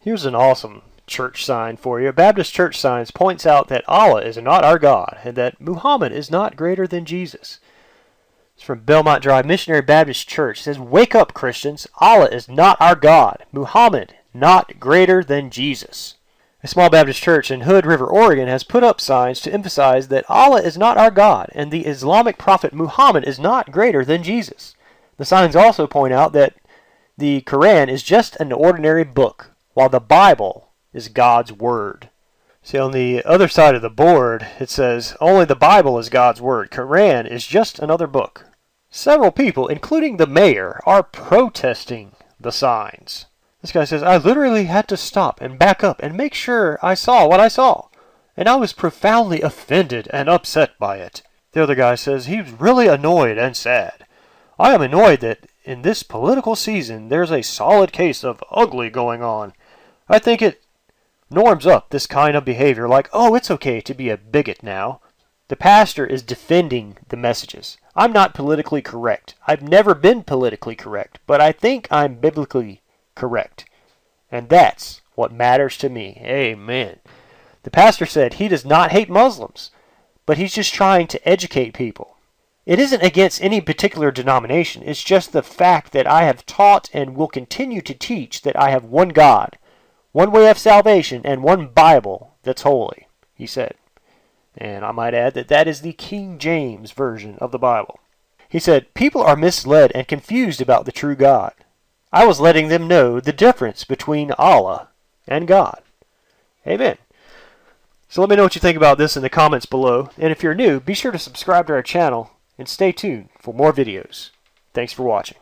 Here's an awesome church sign for you. Baptist Church Signs points out that Allah is not our God and that Muhammad is not greater than Jesus. It's from Belmont Drive Missionary Baptist Church. It says, "Wake up, Christians. Allah is not our God. Muhammad not greater than Jesus." A small Baptist church in Hood River, Oregon has put up signs to emphasize that Allah is not our God and the Islamic prophet Muhammad is not greater than Jesus. The signs also point out that the Quran is just an ordinary book, while the Bible is God's Word. See, on the other side of the board, it says, "Only the Bible is God's Word. Quran is just another book." Several people, including the mayor, are protesting the signs. This guy says, "I literally had to stop and back up and make sure I saw what I saw, and I was profoundly offended and upset by it." The other guy says he's really annoyed and sad. "I am annoyed that in this political season there's a solid case of ugly going on. I think it norms up this kind of behavior like, oh, it's okay to be a bigot now." The pastor is defending the messages. "I'm not politically correct. I've never been politically correct, but I think I'm biblically correct. And that's what matters to me." Amen. The pastor said he does not hate Muslims, but he's just trying to educate people. It isn't against any particular denomination. It's just the fact that I have taught and will continue to teach that I have one God, one way of salvation, and one Bible that's holy, he said. And I might add that that is the King James Version of the Bible. He said, "People are misled and confused about the true God. I was letting them know the difference between Allah and God." Amen. So let me know what you think about this in the comments below. And if you're new, be sure to subscribe to our channel and stay tuned for more videos. Thanks for watching.